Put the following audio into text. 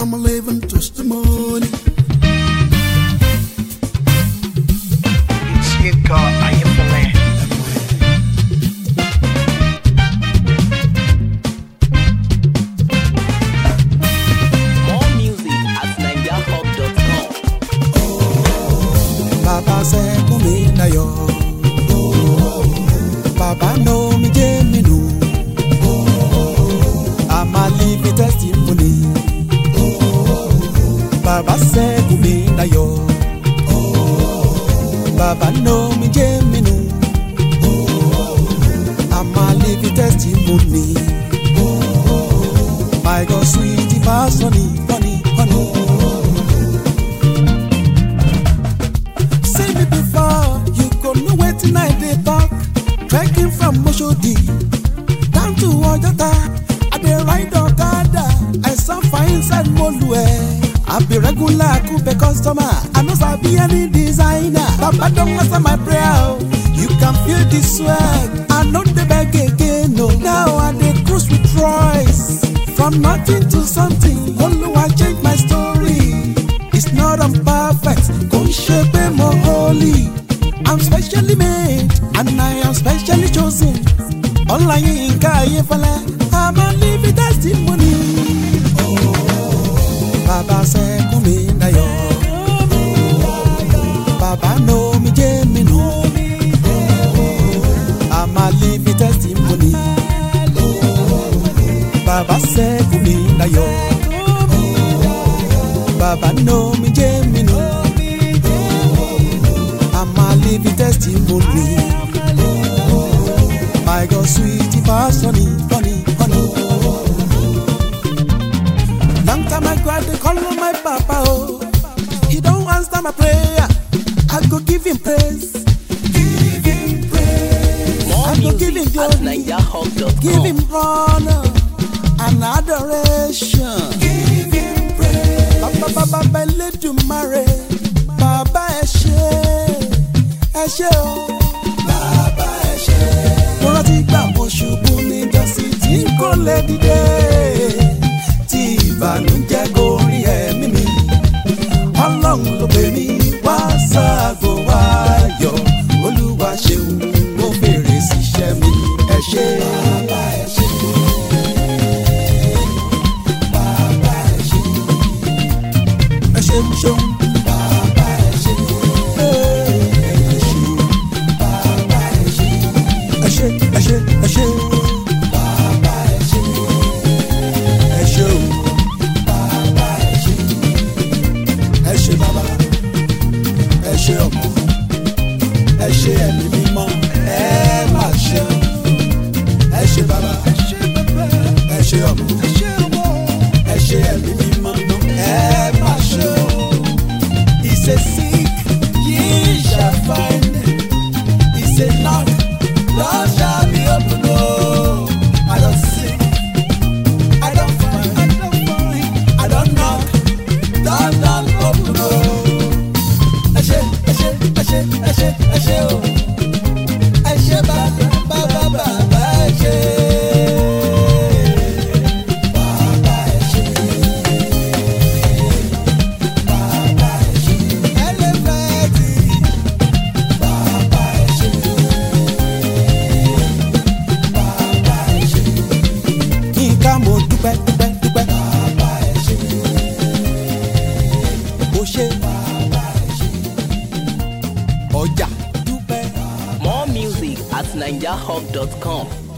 I'm a living testimony. It's Yinka Ayefele. More music at NigerHub.com. Baba say kumi na yo. Baba know me Jeminu. I'm a living testimony. Baba say kumi na yo. Baba know me Jeminu. I'm a living testimony. My God, sweetie, pass honey, honey, honey. See me before you go know waiting I dey talk. Trekking from Moshodi down to Ojota, I dey ride Okada. I suffer inside Molue. I be regular Coupe customer. I no sabi any designer. Papa don't answer my prayer. You can feel the swag. I know the beg again. No, now I dey cruise with Royce. From nothing to something. Only I change my story. It's not imperfect. Don't shape more holy. I'm specially made and I am specially chosen. Online Yinka Ayefele, I'm a living testimony. Baba say kumi na yo. Baba know me Jeminu. I'm a living testimony. Baba say kumi na yo. Baba know me Jeminu. I'm a living testimony. My God, sweetie, pass honey, honey, honey. Long time I cried, they call on my papa, oh. He don't answer my prayer. I go give him praise. Give him praise. More I go give him music at glory. NigerHub.com. Give him honor and adoration. Give him praise. Baba, Baba, Bele to marry. Baba, Eshe, oh. Baba, Eshe. Mo rántí gbà mo ṣubú níjọ́sí tí kò lè dìde. Tí ìbànújẹ́ gorí ẹ̀mí mi. Ọlọ́run ló pè mí wá sáàgó ayọ̀. Olúwa ṣeun, mo fèrè síṣẹ́ mi. Ẹ ṣé. Baba, ẹ ṣé. Baba, ẹ ṣé. Ẹ ṣé ṣeun. Baba, ẹ ṣé. Ẹ ṣé. Baba, ẹ ṣé. Ẹ ṣé, ẹ ṣé, ẹ ṣé. Baba, ẹ ṣé. Ẹ ṣé o. Baba, ẹ ṣé. Ẹ ṣé baba. Ẹ ṣé ọmọ. Ẹ ṣé ẹ̀mí mímọ́. Ẹ má ṣe. Ẹ ṣé baba. Ẹ ṣé ọmọ. Ẹ ṣé ẹ̀mí mímọ́. Ẹ má ṣe. He say seek, ye shall find. He say knock, door shall be opened. Oh, I don't seek, I don't find, I don't knock, door don't open. Oh, ẹ ṣé, ẹ ṣé, ẹ ṣé, ẹ ṣé, ẹ ṣé o. Ẹ ṣé baba, baba, baba, ẹ ṣé. Baba, ẹ ṣé. Baba, ẹ ṣé. Ẹlẹ́fẹ̀ẹ́tì. Baba, ẹ ṣé. Baba, ẹ ṣé. Yínká mo dúpẹ́, dúpẹ́, dúpẹ́. Baba, ẹ ṣé. Mo ṣe. Baba, ẹ ṣé. Ọjà dúpẹ́. More music at NigerHub.com.